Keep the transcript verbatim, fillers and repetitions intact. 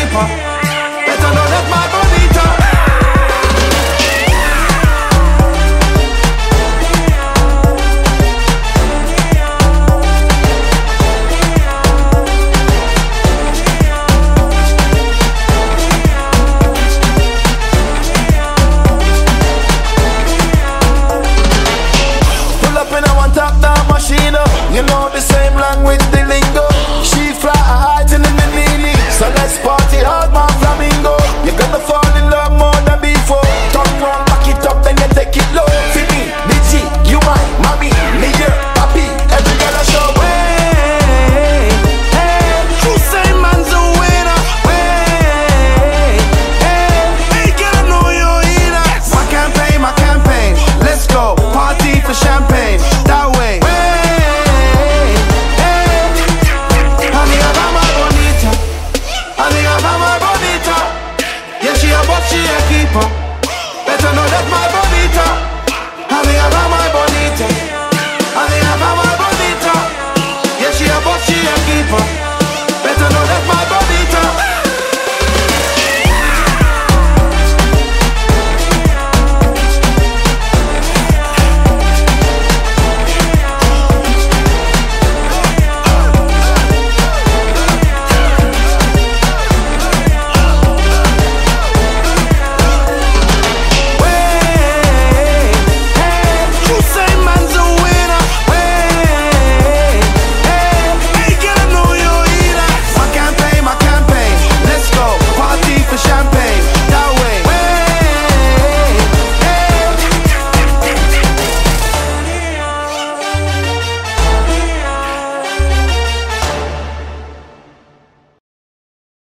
keeper. Better know that my bonita. You know the same language, the lingo. She fly high in the mini. So let's party hard, my flamingo. You're gonna fall in love more than before. Turn round, back it up, then you take it low. For me, B G, you mine, mommy, me your papi. Every girl I show. Way, hey, true say man's a winner. Way, hey, hey, girl I know you're in us. My campaign, my campaign. Let's go, party for champagne. That way. She a keeper. Better know that my bonita. I think I got my